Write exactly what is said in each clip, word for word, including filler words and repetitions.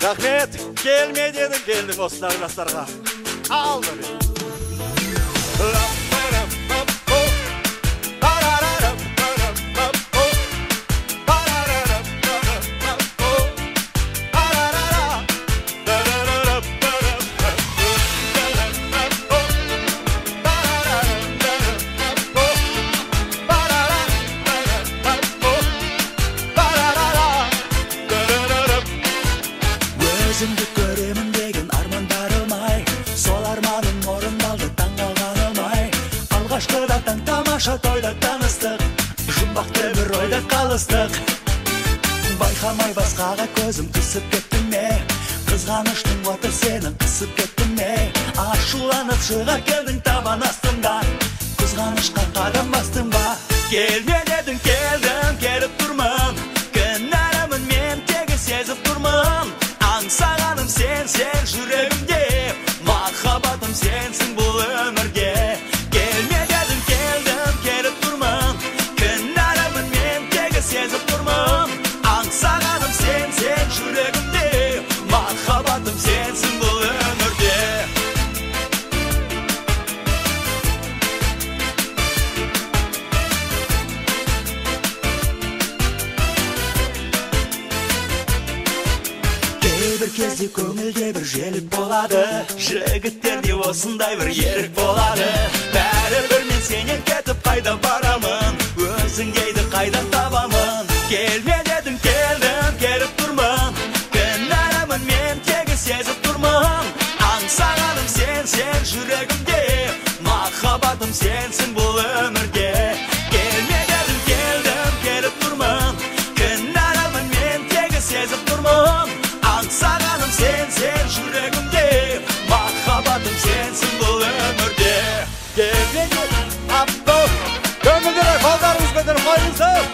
Рахмет, келме дедің, келдік осындағы жастарға. Алды мен. Өзімді көремін деген армандарым ай, сол арманым орындалды таң қалғаным ай. Алғашқыда таң тамаша тойда таныстық, жұмбақты бір ойда қалыстық. Байқамай басқаға көзім түсіп кетті ме, қызғаныштың оты сенің қысып кетті ме. Ашуланып шыға келдің табан астында, қызғанышқа қадам бастың ба. Келме дедің, келдім, келіп тұрмын, кінәлімін мен тегі сезіп тұрмын. Аңсағаным сен, сен жүрегімде, махаббатым сенсің бұл өмірге. Келме дедің, келдім, келіп тұрмын, кінәлімін мен тегі сезіп тұрмын. Аңсағаным сен, сен жүрегімде, махаббатым сенсің бұл өмірде. Бір кезде көңілде бір желік болады, жігіттерде осындай бір ерік болады. Бәрі бір мен сенен кетіп қайда барамын, өзің дейді қайдан табамын. Келме дедің, келдім, келіп тұрмын, кінәлімін мен тегі сезіп тұрмын. Аңсағаным сен, сен жүрегімде, махаббатым сенсің бұл өмірге. Келме дедің, келдім, келіп тұрмын, кінәлімін мен тегі сезіп тұрмын. Аңсағаным сен, сен жүрегімде, махаббатым сенсің бұл өмірде. Келме дедің, аппо, көңілдері балдарыңыз көтер қойыңыздар.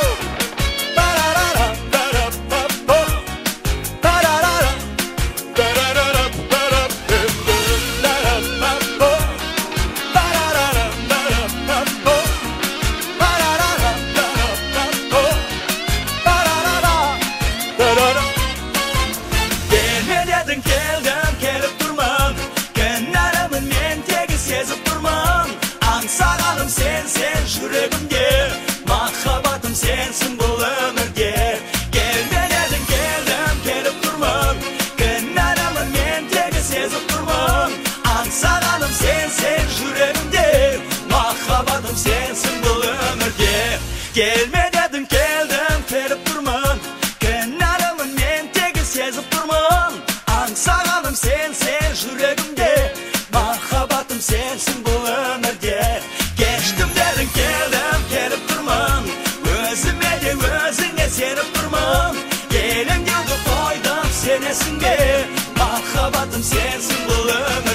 Аңсағаным сен, сен жүрегімде, махаббатым сенсің бұл өмірге. Келме дедің, келдім, келіп тұрмын, кінәлімін мен тегі сезіп тұрмын. Аңсағаным сен, сен жүрегімде, махаббатым сенсің бұл өмірге. Келме дедің, келдім, келіп тұрмын, кінәлімін мен тегі сезіп тұрмын. Аңсағаным сен, сен жүрегімде, махаббатым сенсің бұл өмірде. Кештім дедің, келдім, келіп тұрмын, өзіме де өзіңе сеніп тұрмын. Елің деуді қойдым, сенесің бе, махаббатым сенсің бұл өмірде.